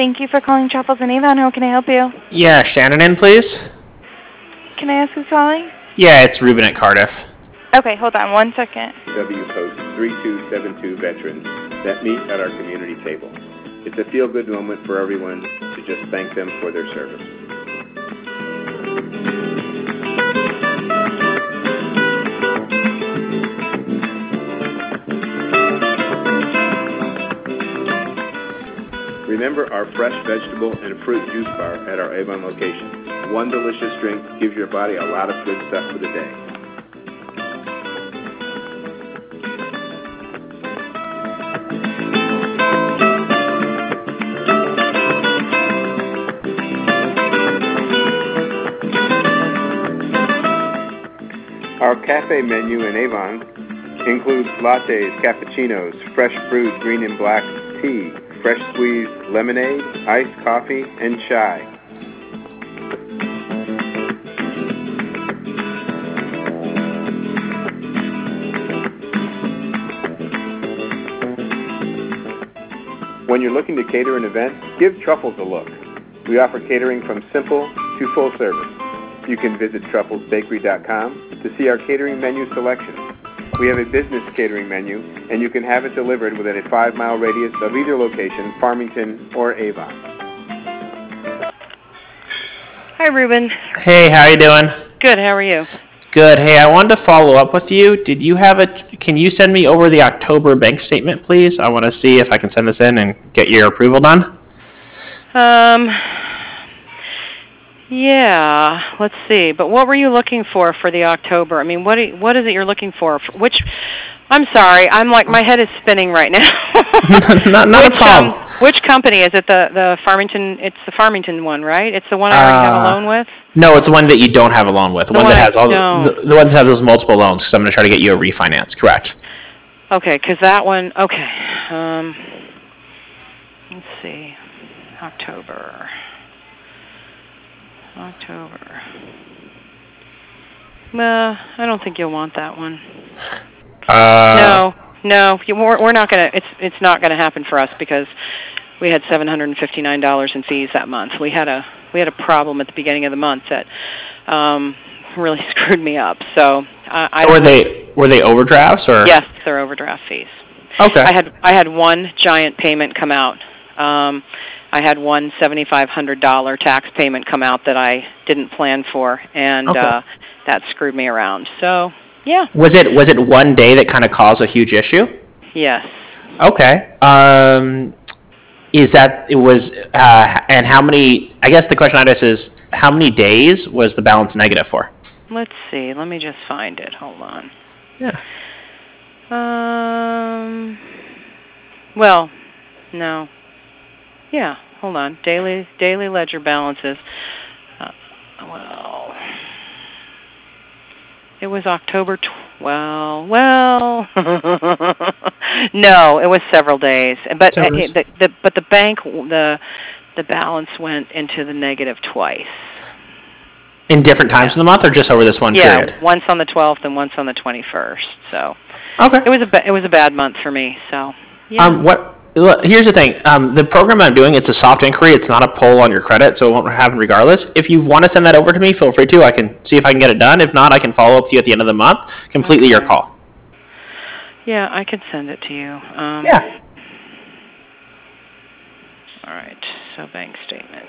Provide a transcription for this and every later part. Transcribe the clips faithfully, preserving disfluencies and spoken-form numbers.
Thank you for calling Truffles and Avon. How can I help you? Yeah, Shannon in, please. Can I ask who's calling? Yeah, it's Ruben at Cardiff. Okay, hold on one second. W Post three two seven two veterans that meet at our community table. It's a feel-good moment for everyone to just thank them for their service. Remember our fresh vegetable and fruit juice bar at our Avon location. One delicious drink gives your body a lot of good stuff for the day. Our cafe menu in Avon includes lattes, cappuccinos, fresh brewed green and black tea, fresh squeezed lemonade, iced coffee, and chai. When you're looking to cater an event, give Truffles a look. We offer catering from simple to full service. You can visit truffles bakery dot com to see our catering menu selection. We have a business catering menu, and you can have it delivered within a five-mile radius of either location, Farmington or Avon. Hi, Ruben. Hey, how you doing? Good. How are you? Good. Hey, I wanted to follow up with you. Did you have a? Can you send me over the October bank statement, please? I want to see if I can send this in and get your approval done. Um. Yeah. Let's see. But what were you looking for for the October? I mean, what do- what is it you're looking for? For which? I'm sorry. I'm like my head is spinning right now. not not which, a problem. Um, which company is it? The the Farmington. It's the Farmington one, right? It's the one I already Uh, have a loan with. No, it's the one that you don't have a loan with. The, The one one that I has all the, don't. the one that has those multiple loans. Because I'm going to try to get you a refinance. Correct. Okay, because that one. Okay. Um. Let's see. October. October. Well, I don't think you'll want that one. Uh, no, no, you, we're, we're not gonna. It's it's not gonna happen for us because we had seven hundred and fifty nine dollars in fees that month. We had a we had a problem at the beginning of the month that um, really screwed me up. So I, I were don't they were they overdrafts or? Yes, they're overdraft fees. Okay. I had I had one giant payment come out. Um, I had one seven thousand five hundred dollars tax payment come out that I didn't plan for, and Okay. uh, that screwed me around. So, yeah. Was it was it one day that kind of caused a huge issue? Yes. Okay. Um, is that it was uh, and how many? I guess the question I ask is how many days was the balance negative for? Let's see. Let me just find it. Hold on. Yeah. Um. Well, no. Yeah, hold on. Daily daily ledger balances. Uh, well, it was October twelfth. Well, well. No, it was several days. But uh, Several days. the, the but the bank the the balance went into the negative twice. In different times Yeah. of the month, or just over this one Yeah, period? once on the twelfth and once on the twenty-first. So Okay. it was a ba- it was a bad month for me. So yeah. Um, what? Look, here's the thing. Um, the program I'm doing, it's a soft inquiry. It's not a poll on your credit, so it won't happen regardless. If you want to send that over to me, feel free to. I can see if I can get it done. If not, I can follow up with you at the end of the month. Completely your Okay. call. Yeah, I could send it to you. Um, Yeah. All right. So bank statement.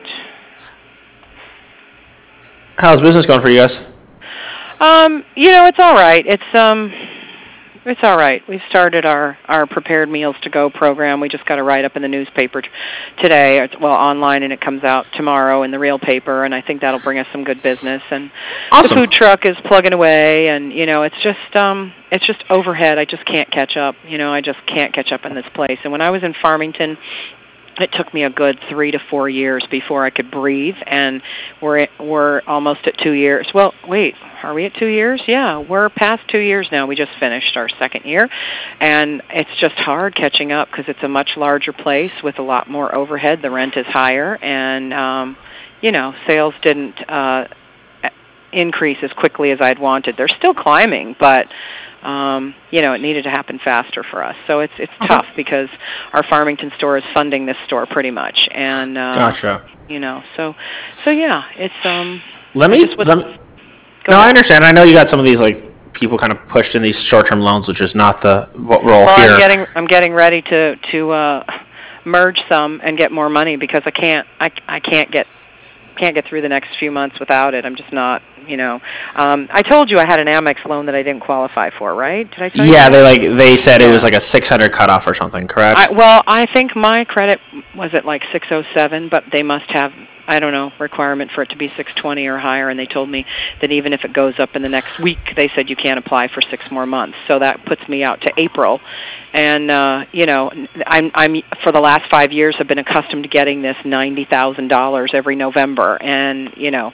How's business going for you guys? Um, you know, it's all right. It's um, it's all right. We've started our our prepared meals to go program. We just got a write up in the newspaper t- today. It's, well, online, and it comes out tomorrow in the real paper. And I think that'll bring us some good business. And Awesome. the food truck is plugging away. And you know, it's just um, it's just overhead. I just can't catch up. You know, I just can't catch up in this place. And when I was in Farmington, it took me a good three to four years before I could breathe, and we're we're almost at two years. Well, wait, are we at two years? Yeah, we're past two years now. We just finished our second year, and it's just hard catching up because it's a much larger place with a lot more overhead. The rent is higher, and um, you know, sales didn't uh, increase as quickly as I'd wanted. They're still climbing, but um, you know, it needed to happen faster for us. So it's it's Okay. tough because our Farmington store is funding this store pretty much, and uh, Gotcha. you know, so so yeah, it's um. Let I me. just would- Let me Go no, ahead. I understand. I know you got some of these like people kind of pushed in these short-term loans, which is not the what role Well, here. I'm getting I'm getting ready to to uh, merge some and get more money because I can't I I can't get can't get through the next few months without it. I'm just not, you know. Um, I told you I had an Amex loan that I didn't qualify for, right? Did I tell you Yeah, that? they like they said it was Yeah. like a six hundred cutoff or something, correct? I, well, I think my credit was at like six oh seven, but they must have, I don't know, requirement for it to be six twenty or higher, and they told me that even if it goes up in the next week, they said you can't apply for six more months. So that puts me out to April. And uh, you know, I'm I'm for the last five years have been accustomed to getting this ninety thousand dollars every November, and you know,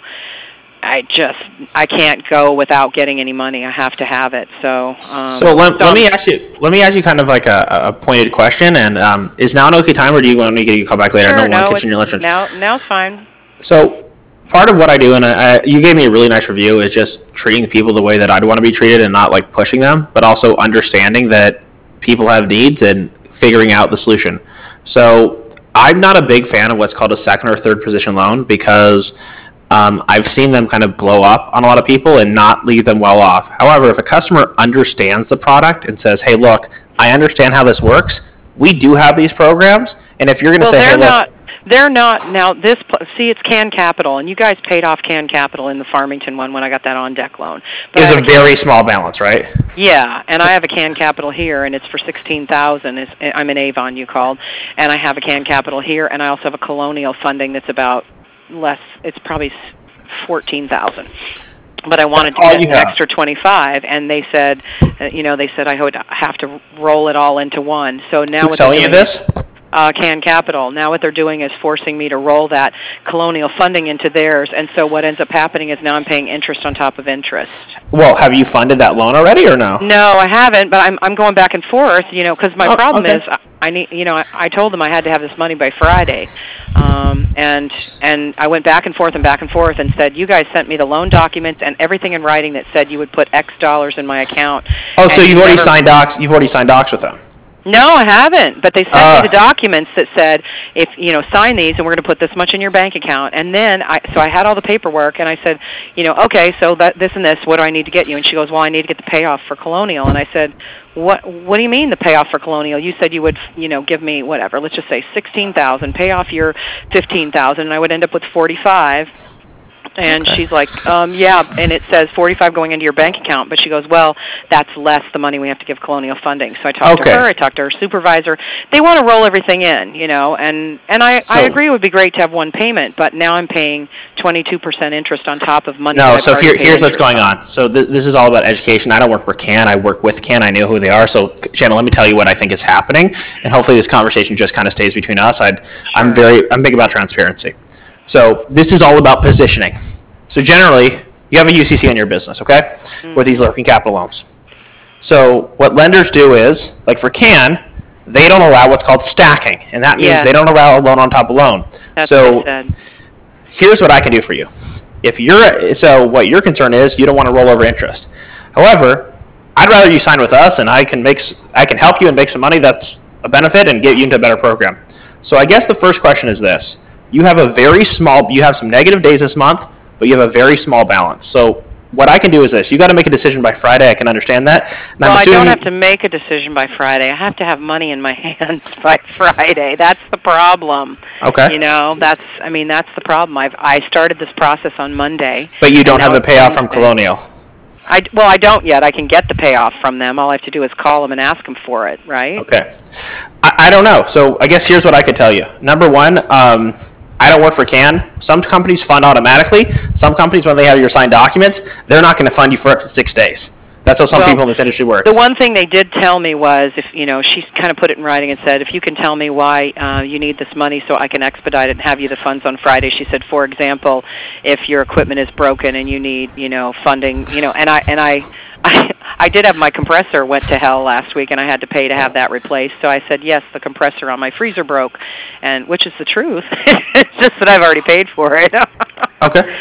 I just I can't go without getting any money. I have to have it. So um, so let, so let me ask you let me ask you kind of like a, a pointed question, and um, is now an okay time, or do you want me to give you a call back later? Sure, I don't want no, to continue your it's- lunch. now now it's fine. So part of what I do, and I, I, you gave me a really nice review, is just treating people the way that I'd want to be treated and not like pushing them, but also understanding that people have needs and figuring out the solution. So I'm not a big fan of what's called a second or third position loan because um, I've seen them kind of blow up on a lot of people and not leave them well off. However, if a customer understands the product and says, hey, look, I understand how this works, we do have these programs, and if you're going to Well, say, they're hey, look, not. They're not now. This pl- see, it's Can Capital, and you guys paid off Can Capital in the Farmington one when I got that on deck loan. But is I a have a Can- very small balance, right? yeah, and I have a Can Capital here, and it's for sixteen thousand. It's I'm in Avon, you called, and I have a Can Capital here, and I also have a Colonial funding that's about less. It's probably fourteen thousand. But I wanted to That's all get you an have. extra twenty-five, and they said, uh, you know, they said I would have to roll it all into one. So now Who's what they're selling you doing this? uh, Can Capital. Now what they're doing is forcing me to roll that Colonial funding into theirs, and so what ends up happening is now I'm paying interest on top of interest. Well, have you funded that loan already or no? No, I haven't, but I'm I'm going back and forth, you know, because my Oh, problem okay. is I, I need, you know, I, I told them I had to have this money by Friday, um, and and I went back and forth and back and forth and said, you guys sent me the loan documents and everything in writing that said you would put X dollars in my account. Oh, so and you've you already never- signed docs. You've already signed docs with them. No, I haven't. But they sent Ah. me the documents that said, if you know, sign these, and we're going to put this much in your bank account. And then, I so I had all the paperwork, and I said, you know, okay, so that this and this, what do I need to get you? And she goes, well, I need to get the payoff for Colonial. And I said, what What do you mean the payoff for Colonial? You said you would, you know, give me whatever. Let's just say sixteen thousand, pay off your fifteen thousand, and I would end up with forty-five. And Okay. she's like, um, yeah, and it says forty-five going into your bank account. But she goes, well, that's less the money we have to give Colonial funding. So I talked Okay. to her, I talked to her supervisor. They want to roll everything in, you know, and, and I, I So- agree it would be great to have one payment, but now I'm paying twenty-two percent interest on top of money. No, that I've so already here, paid here's what's interest going on. So th- this is all about education. I don't work for Can. I work with Can. I know who they are. So, Shannon, let me tell you what I think is happening, and hopefully this conversation just kind of stays between us. I'd, I'm very, I'm big about transparency. So this is all about positioning. So generally, you have a U C C in your business, okay, with these working capital loans. So what lenders do is, like for Can, they don't allow what's called stacking, and that means Yes. they don't allow a loan on top of loan. That's so what I said. here's what I can do for you. If you're so what your concern is, you don't want to roll over interest. However, I'd rather you sign with us, and I can make s- I can help you and make some money that's a benefit and get you into a better program. So I guess the first question is this: you have a very small, you have some negative days this month, but you have a very small balance. So what I can do is this: you got to make a decision by Friday. I can understand that. And Well, I'm I assuming don't have to make a decision by Friday. I have to have money in my hands by Friday. That's the problem. Okay. You know, that's I mean, that's the problem. I've I started this process on Monday. But you don't and have now the it's payoff from Wednesday. Colonial. I well, I don't yet. I can get the payoff from them. All I have to do is call them and ask them for it, right? Okay. I, I don't know. So I guess here's what I could tell you. Number one, um, I don't work for Can. Some companies fund automatically. Some companies, when they have your signed documents, they're not going to fund you for up to six days. That's how some Well, people in this industry work. The one thing they did tell me was, if you know, she kind of put it in writing and said, if you can tell me why uh, you need this money so I can expedite it and have you the funds on Friday. She said, for example, if your equipment is broken and you need, you know, funding, you know, and I and I. I, I did have my compressor went to hell last week, and I had to pay to have that replaced. So I said, yes, the compressor on my freezer broke, and which is the truth. It's just that I've already paid for it. Okay.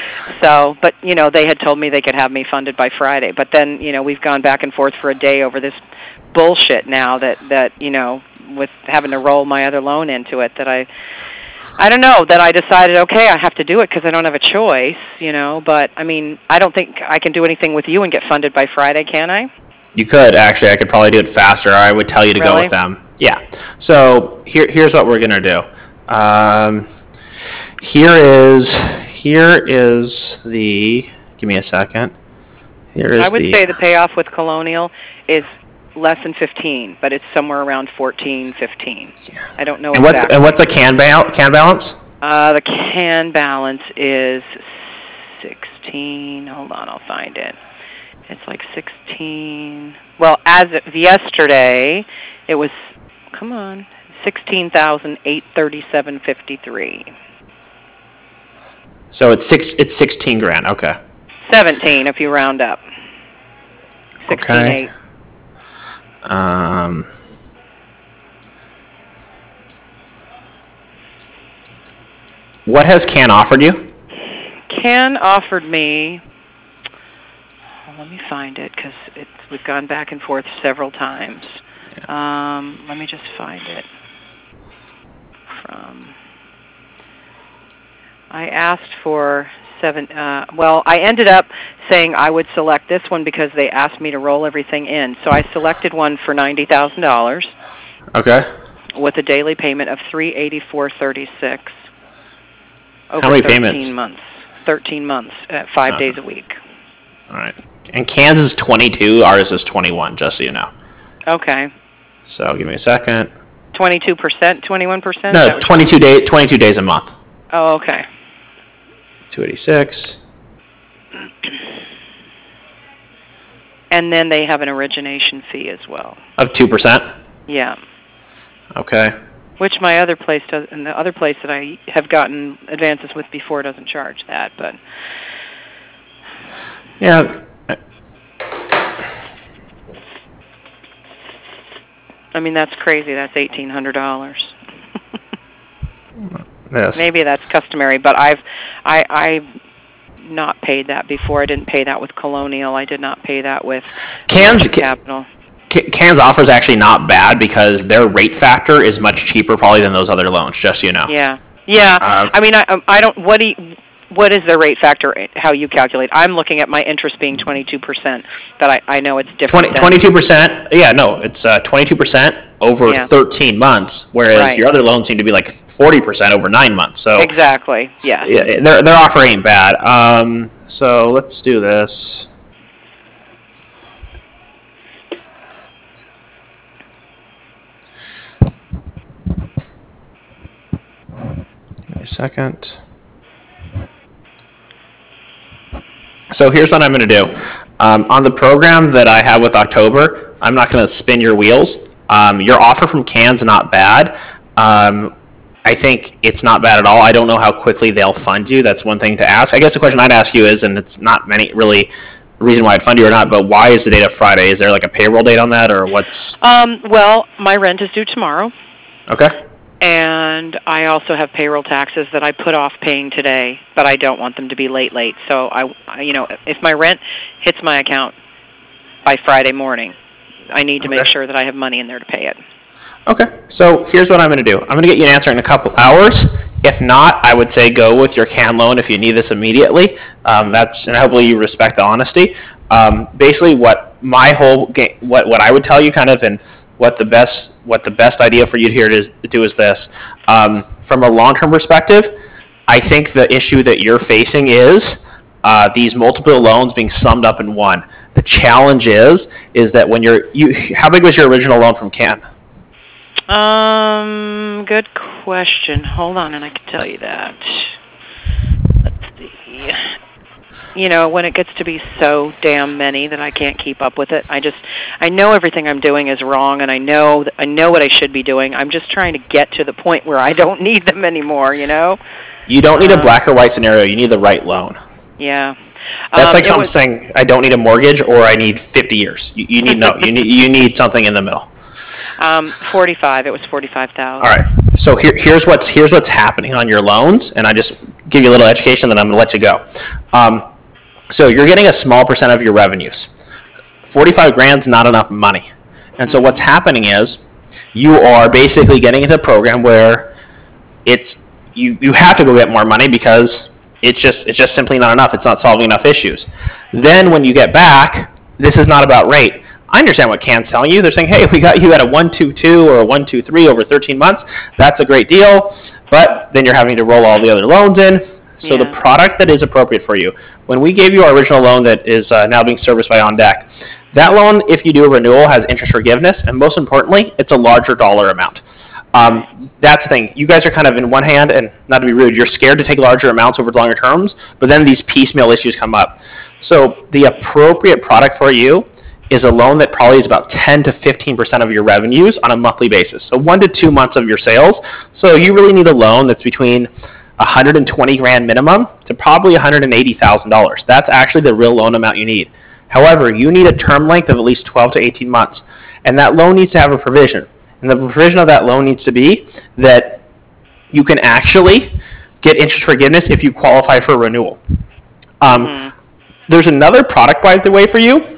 So, but, you know, they had told me they could have me funded by Friday. But then, you know, we've gone back and forth for a day over this bullshit now that, that you know, with having to roll my other loan into it, that I, I don't know, that I decided, okay, I have to do it because I don't have a choice, you know. But, I mean, I don't think I can do anything with you and get funded by Friday, can I? You could, actually. I could probably do it faster. I would tell you to Really? go with them. Yeah. So here, here's what we're going to do. Um, here is here is the, give me a second. Here is I would the, say the payoff with Colonial is less than fifteen, but it's somewhere around fourteen, fifteen. I don't know and what's exactly. and what's the can, ba- can balance? Uh, the can balance is sixteen. Hold on, I'll find it. It's like sixteen. Well, as of yesterday, it was, come on, sixteen thousand eight hundred thirty-seven dollars and fifty-three cents. So it's six. It's sixteen grand. Okay. seventeen if you round up. Sixteen Okay. eight. Um. What has Can offered you? Can offered me. Well, let me find it because it's we've gone back and forth several times. Um, let me just find it. From. I asked for seven. Uh, well, I ended up saying I would select this one because they asked me to roll everything in. So I selected one for ninety thousand dollars. Okay. With a daily payment of three eighty four thirty six. Over How many thirteen payments? months. Thirteen months at five Uh, days a week. All right. And Can's is twenty-two. Ours is twenty-one. Just so you know. Okay. So give me a second. Twenty-two percent, twenty-one percent. No, twenty-two days. Twenty-two days a month. Oh, okay. Two eighty-six. And then they have an origination fee as well. Of two percent. Yeah. Okay. Which my other place does, and the other place that I have gotten advances with before doesn't charge that, but. Yeah. I mean, that's crazy. That's eighteen hundred dollars. Yes. Maybe that's customary, but I've, I, I've not paid that before. I didn't pay that with Colonial. I did not pay that with Can's Capital. Can's offer is actually not bad because their rate factor is much cheaper probably than those other loans. Just so you know. Yeah. Yeah. Uh, I mean, I, I don't. What do you, What is their rate factor? How you calculate? I'm looking at my interest being twenty-two percent, but I, I know it's different. twenty-two percent. Yeah, no, it's uh, twenty-two percent over Yeah. thirteen months, whereas Right. your other loans seem to be like forty percent over nine months. So Exactly. Yeah. yeah, their their offer ain't bad. Um, so let's do this. Give me a second. So here's what I'm going to do. Um, on the program that I have with October, I'm not going to spin your wheels. Um, your offer from Can's not bad. Um, I think it's not bad at all. I don't know how quickly they'll fund you. That's one thing to ask. I guess the question I'd ask you is, and it's not many really reason why I'd fund you or not, but why is the date of Friday? Is there like a payroll date on that, or what's? Um. Well, my rent is due tomorrow. Okay. And I also have payroll taxes that I put off paying today, but I don't want them to be late, late. So I, I you know, if my rent hits my account by Friday morning, I need to Okay. make sure that I have money in there to pay it. Okay. So here's what I'm going to do. I'm going to get you an answer in a couple hours. If not, I would say go with your Can loan if you need this immediately. Um, that's and hopefully you respect the honesty. Um, basically, what my whole game, what what I would tell you, kind of, and what the best what the best idea for you here to, to do is this. Um, from a long-term perspective, I think the issue that you're facing is uh, these multiple loans being summed up in one. The challenge is is that when you're you, how big was your original loan from Can? Um, good question. Hold on, and I can tell you that. Let's see. You know, when it gets to be so damn many that I can't keep up with it, I just, I know everything I'm doing is wrong, and I know, that I know what I should be doing. I'm just trying to get to the point where I don't need them anymore. You know? You don't need Um, a black or white scenario. You need the right loan. Yeah. That's Um, like it someone was- saying, "I don't need a mortgage," or "I need fifty years." You, you need no. You need you need something in the middle. Um, forty-five. It was forty-five thousand. All right. So here, here's what's here's what's happening on your loans, and I just give you a little education, then I'm going to let you go. Um, so you're getting a small percent of your revenues. forty-five grand's not enough money, and so what's happening is you are basically getting into a program where it's you you have to go get more money because it's just it's just simply not enough. It's not solving enough issues. Then when you get back, this is not about rate. I understand what Can's telling you. They're saying, hey, we got you at a one two two or a one two three over thirteen months. That's a great deal, but then you're having to roll all the other loans in. So Yeah. the product that is appropriate for you, when we gave you our original loan that is uh, now being serviced by OnDeck, that loan, if you do a renewal, has interest forgiveness, and most importantly, it's a larger dollar amount. Um, that's the thing. You guys are kind of in one hand, and not to be rude, you're scared to take larger amounts over longer terms, but then these piecemeal issues come up. So the appropriate product for you is a loan that probably is about ten to fifteen percent of your revenues on a monthly basis. So one to two months of your sales. So you really need a loan that's between one hundred twenty grand minimum to probably one hundred eighty thousand dollars. That's actually the real loan amount you need. However, you need a term length of at least twelve to eighteen months, and that loan needs to have a provision. And the provision of that loan needs to be that you can actually get interest forgiveness if you qualify for renewal. Um, Mm-hmm. There's another product, by the way, for you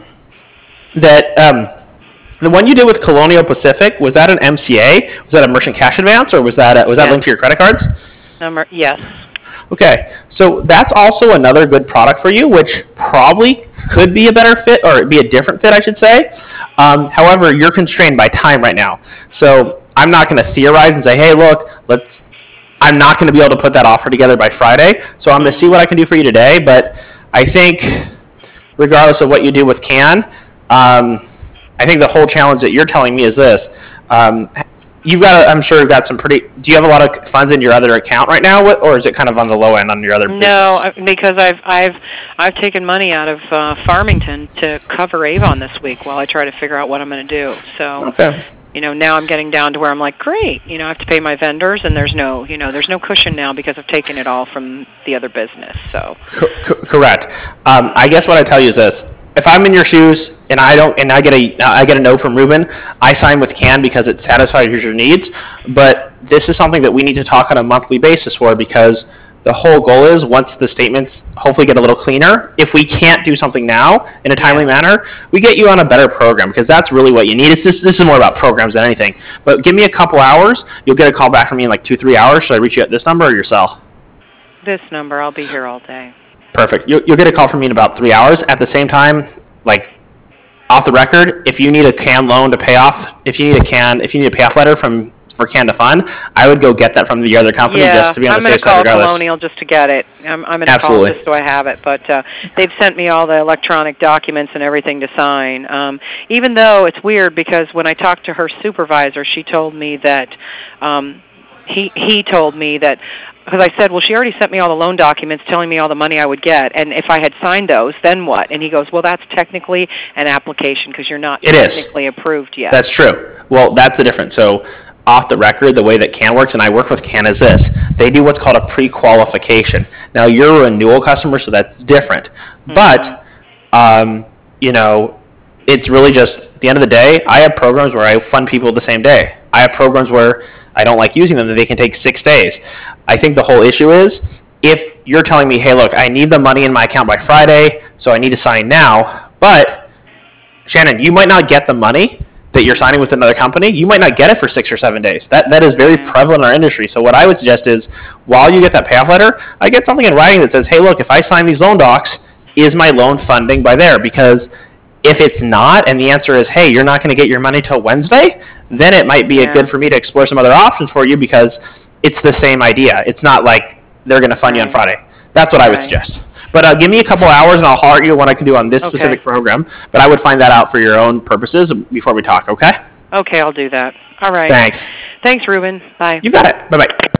that um, the one you did with Colonial Pacific, was that an M C A? Was that a merchant cash advance, or was that a, was that Yeah. linked to your credit cards? Number yes. Okay, so that's also another good product for you, which probably could be a better fit, or be a different fit, I should say. Um, however, you're constrained by time right now. So I'm not going to theorize and say, hey, look, let's. I'm not going to be able to put that offer together by Friday, so I'm going to see what I can do for you today. But I think, regardless of what you do with Can, um, I think the whole challenge that you're telling me is this. Um, You've got, I'm sure you've got some pretty, do you have a lot of funds in your other account right now, or is it kind of on the low end on your other business? No, I- because I've I've I've taken money out of uh, Farmington to cover Avon this week while I try to figure out what I'm going to do. So, Okay. you know, now I'm getting down to where I'm like, great, you know, I have to pay my vendors, and there's no, you know, there's no cushion now because I've taken it all from the other business. So, Co- co- correct. Um, I guess what I tell you is this: if I'm in your shoes and I don't, and I get a, I get a no from Ruben, I sign with Can because it satisfies your needs. But this is something that we need to talk on a monthly basis for, because the whole goal is, once the statements hopefully get a little cleaner, if we can't do something now in a timely manner, we get you on a better program, because that's really what you need. It's this, this is more about programs than anything. But give me a couple hours, you'll get a call back from me in like two, three hours. Should I reach you at this number or your cell? this number, I'll be here all day. Perfect. You'll, you'll get a call from me in about three hours. At the same time, like, off the record, if you need a Can loan to pay off, if you need a Can, if you need a payoff letter from for Can to Fund, I would go get that from the other company Yeah, just to be on I'm the going safe to side call regardless. Colonial just to get it. I'm, I'm going to call Absolutely. just so I have it. But uh, they've sent me all the electronic documents and everything to sign. Um, even though it's weird, because when I talked to her supervisor, she told me that um, he he told me that, because I said, well, she already sent me all the loan documents telling me all the money I would get, and if I had signed those, then what? And he goes, well, that's technically an application because you're not It is. technically approved yet. That's true. Well, that's the difference. So, off the record, the way that Can works, and I work with Can, is this: they do what's called a pre-qualification. Now, you're a renewal customer, so that's different. Mm-hmm. But, um, you know, it's really just, at the end of the day, I have programs where I fund people the same day. I have programs where I don't like using them, that they can take six days. I think the whole issue is, if you're telling me, hey, look, I need the money in my account by Friday, so I need to sign now, but, Shannon, you might not get the money that you're signing with another company. You might not get it for six or seven days. That That is very prevalent in our industry. So what I would suggest is, while you get that payoff letter, I get something in writing that says, hey, look, if I sign these loan docs, is my loan funding by there? Because if it's not, and the answer is, hey, you're not going to get your money till Wednesday, then it might be Yeah. a good for me to explore some other options for you, because it's the same idea. It's not like they're going to fund you on Right. Friday. That's what I would Right. suggest. But uh, give me a couple hours, and I'll holler at you what I can do on this Okay. specific program. But I would find that out for your own purposes before we talk, okay? Okay, I'll do that. All right. Thanks. Thanks, Ruben. Bye. You got it. Bye-bye.